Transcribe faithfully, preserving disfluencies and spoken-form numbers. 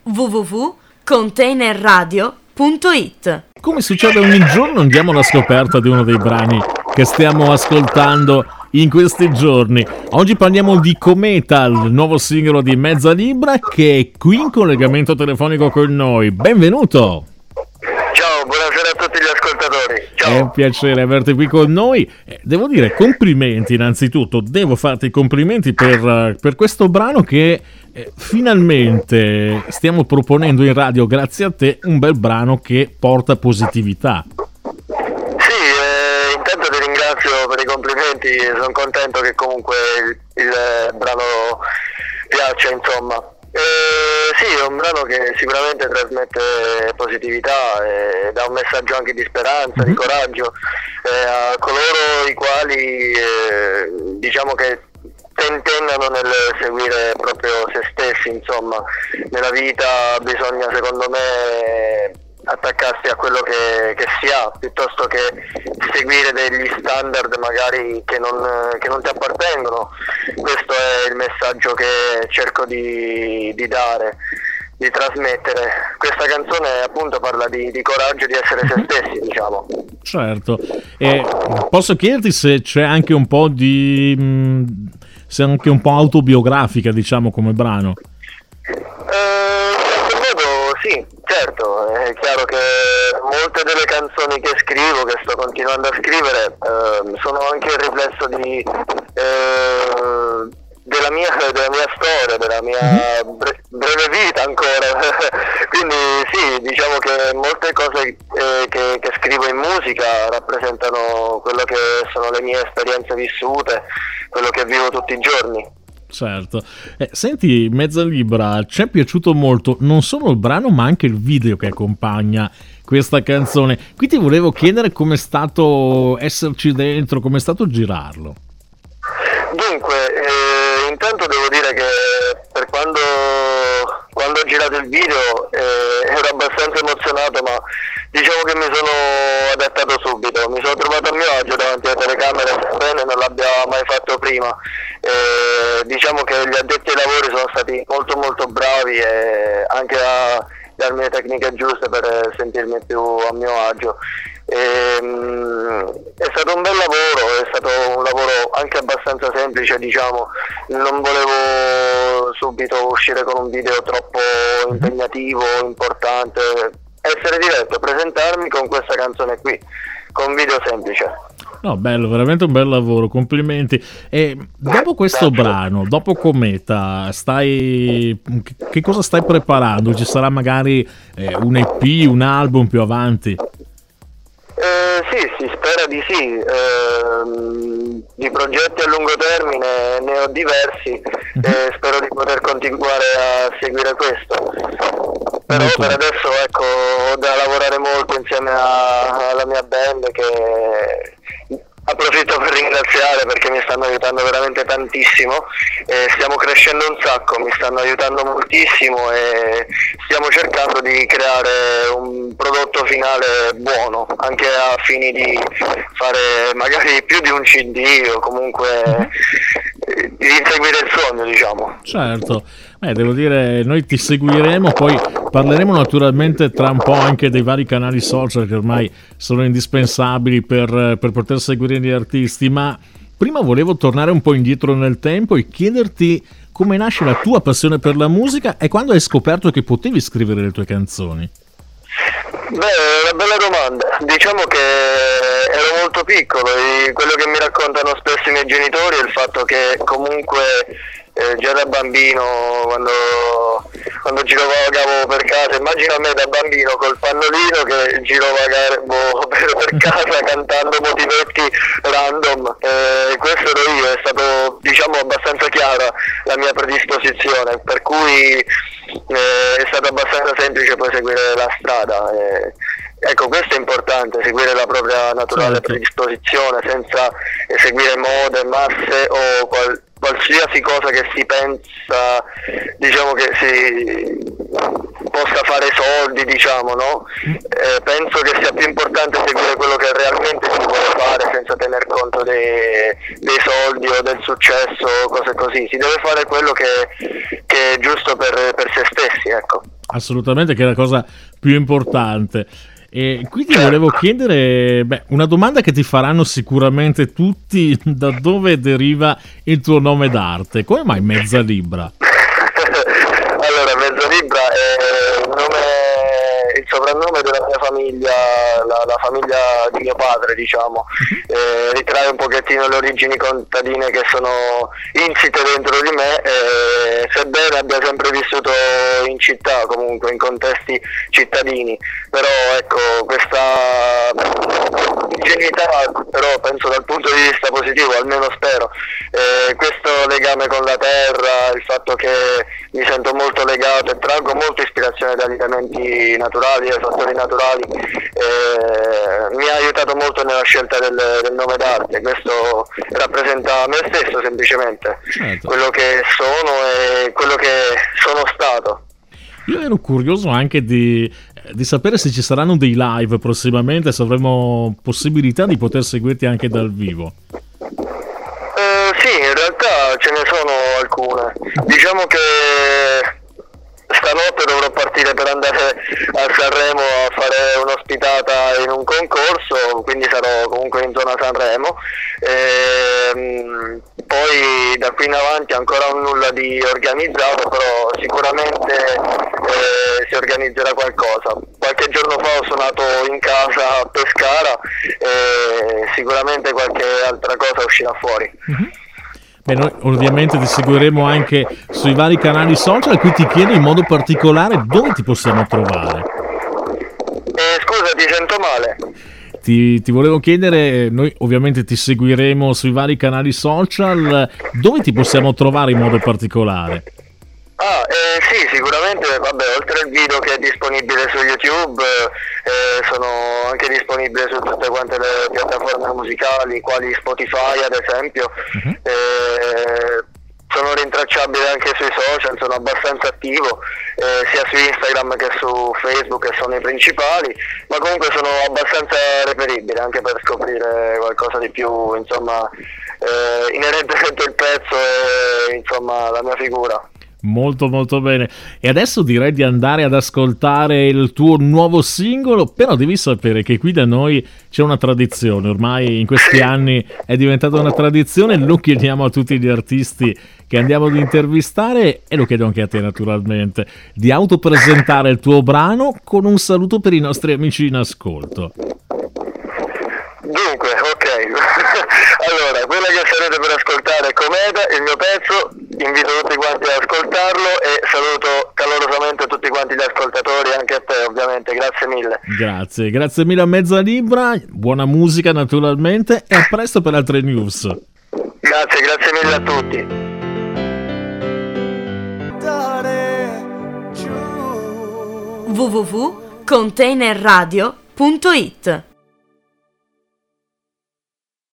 w w w punto container radio punto it. Come succede ogni giorno, andiamo alla scoperta di uno dei brani che stiamo ascoltando in questi giorni. Oggi parliamo di Cometal, il nuovo singolo di Mezza Libra, che è qui in collegamento telefonico con noi. Benvenuto! Ciao, buonasera a tutti gli ascoltatori. Ciao. È un piacere averti qui con noi. Devo dire complimenti innanzitutto, devo farti i complimenti per, per questo brano che eh, finalmente stiamo proponendo in radio, grazie a te, un bel brano che porta positività. Sì, eh, intanto ti ringrazio per i complimenti, sono contento che comunque il, il brano piaccia, insomma. Eh, sì, è un brano che sicuramente trasmette positività e dà un messaggio anche di speranza, mm-hmm. di coraggio eh, a coloro i quali eh, diciamo che tentennano nel seguire proprio se stessi, insomma. Nella vita bisogna, secondo me, attaccarsi a quello che, che si ha, piuttosto che seguire degli standard magari che non, che non ti appartengono. Questo è il messaggio che cerco di, di dare, di trasmettere. Questa canzone appunto parla di, di coraggio, di essere se stessi, diciamo. Certo. E posso chiederti se c'è anche un po' di mh, se è anche un po' autobiografica, diciamo, come brano? Eh, sì, certo, è chiaro che molte delle canzoni che scrivo, che sto continuando a scrivere, eh, sono anche il riflesso di, eh, della, mia, della mia storia, della mia bre- breve vita ancora. Quindi sì, diciamo che molte cose eh, che, che scrivo in musica rappresentano quello che sono le mie esperienze vissute, quello che vivo tutti i giorni. Certo. Eh, senti, Mezza Libra, ci è piaciuto molto non solo il brano ma anche il video che accompagna questa canzone. Qui ti volevo chiedere com'è stato esserci dentro, com'è stato girarlo. Dunque, eh, intanto devo dire che per quando, quando ho girato il video eh, ero abbastanza emozionato, ma diciamo che mi sono adattato subito, mi sono trovato a mio agio davanti alle telecamere, sebbene non l'abbia mai fatto prima. Eh, diciamo che gli addetti ai lavori sono stati molto molto bravi e anche a darmi le tecniche giuste per sentirmi più a mio agio. E, mh, è stato un bel lavoro, è stato un lavoro anche abbastanza semplice, diciamo. Non volevo subito uscire con un video troppo impegnativo, importante. Essere diretto, presentarmi con questa canzone qui, con un video semplice. No, bello, veramente un bel lavoro, complimenti. E dopo questo brano, dopo Cometa, stai che cosa stai preparando? Ci sarà magari eh, un E P, un album più avanti? Eh, sì, si spera di sì. Eh, di progetti a lungo termine ne ho diversi e spero di poter continuare a seguire questo. Però molto per adesso, ecco, ho da lavorare molto insieme a, alla mia band, che approfitto per ringraziare perché mi stanno aiutando veramente tantissimo. Eh, stiamo crescendo un sacco, mi stanno aiutando moltissimo e stiamo cercando di creare un prodotto finale buono, anche a fini di fare magari più di un C D o comunque eh, di inseguire il sogno, diciamo. Certo. Eh, devo dire, noi ti seguiremo, poi parleremo naturalmente tra un po' anche dei vari canali social che ormai sono indispensabili per, per poter seguire gli artisti, ma prima volevo tornare un po' indietro nel tempo e chiederti come nasce la tua passione per la musica e quando hai scoperto che potevi scrivere le tue canzoni. Beh, è una bella domanda. Diciamo che ero molto piccolo e quello che mi raccontano spesso i miei genitori è il fatto che comunque eh, già da bambino, quando, quando girovagavo per casa, immagino a me da bambino col pannolino che girovagavo per, per casa cantando motivetti random. Eh, questo ero io, è stato, diciamo, abbastanza chiara la mia predisposizione, per cui eh, è stato abbastanza semplice poi seguire la strada. Eh, ecco, questo è importante, seguire la propria naturale certo. predisposizione senza seguire mode, masse o qual- qualsiasi cosa che si pensa, diciamo, che si possa fare soldi, diciamo, no? Eh, penso che sia più importante seguire quello che realmente si vuole fare senza tener conto dei, dei soldi o del successo o cose così. Si deve fare quello che, che è giusto per, per se stessi, ecco. Assolutamente, che è la cosa più importante. E quindi volevo chiedere, beh, una domanda che ti faranno sicuramente tutti: da dove deriva il tuo nome d'arte? Come mai Mezza Libra? Allora, Mezza Libra è il nome, il soprannome della mia famiglia, la, la famiglia di mio padre, diciamo. Eh, ritrae un pochettino le origini contadine che sono insite dentro di me, eh, sebbene abbia sempre vissuto in città, comunque in contesti cittadini, però ecco, questa ingenuità, però penso dal punto di vista positivo, almeno spero, eh, questo legame con la terra, il fatto che mi sento molto legato e traggo molta ispirazione dagli elementi naturali, dai fattori naturali, eh, mi ha aiutato molto nella scelta del, del nome d'arte. Questo rappresenta me stesso, semplicemente, certo, quello che sono e quello che sono stato. Io ero curioso anche di, di sapere se ci saranno dei live prossimamente, se avremo possibilità di poter seguirti anche dal vivo. Eh, sì, in realtà ce ne sono alcune. Diciamo che stanotte dovrò partire per andare a Sanremo a fare un'ospitata in un concorso, quindi sarò comunque in zona Sanremo. E, poi da qui in avanti ancora nulla di organizzato, però sicuramente eh, si organizzerà qualcosa. Qualche giorno fa ho suonato in casa a Pescara e sicuramente qualche altra cosa uscirà fuori. Mm-hmm. Beh, noi ovviamente ti seguiremo anche sui vari canali social, qui ti chiedo in modo particolare dove ti possiamo trovare. Eh, scusa, ti sento male. Ti, ti volevo chiedere, noi ovviamente ti seguiremo sui vari canali social, dove ti possiamo trovare in modo particolare? Ah, eh, sì, sicuramente, vabbè, oltre al video che è disponibile su YouTube, eh, sono anche disponibile su tutte quante le piattaforme musicali, quali Spotify ad esempio. Uh-huh. eh, sono rintracciabile anche sui social, sono abbastanza attivo, eh, sia su Instagram che su Facebook, che sono i principali, ma comunque sono abbastanza reperibile anche per scoprire qualcosa di più, insomma, eh, inerentemente il pezzo e insomma la mia figura. Molto molto bene, e adesso direi di andare ad ascoltare il tuo nuovo singolo, però devi sapere che qui da noi c'è una tradizione, ormai in questi anni è diventata una tradizione, lo chiediamo a tutti gli artisti che andiamo ad intervistare e lo chiedo anche a te naturalmente, di autopresentare il tuo brano con un saluto per i nostri amici in ascolto. Dunque, ok, allora, quella che sarete per ascoltare è Cometa, il mio pezzo, invito tutti quanti ad ascoltarlo e saluto calorosamente tutti quanti gli ascoltatori, anche a te ovviamente, grazie mille. Grazie, grazie mille a Mezza Libra, buona musica naturalmente e a presto per altre news. Grazie, grazie mille a tutti. w w w punto container radio punto it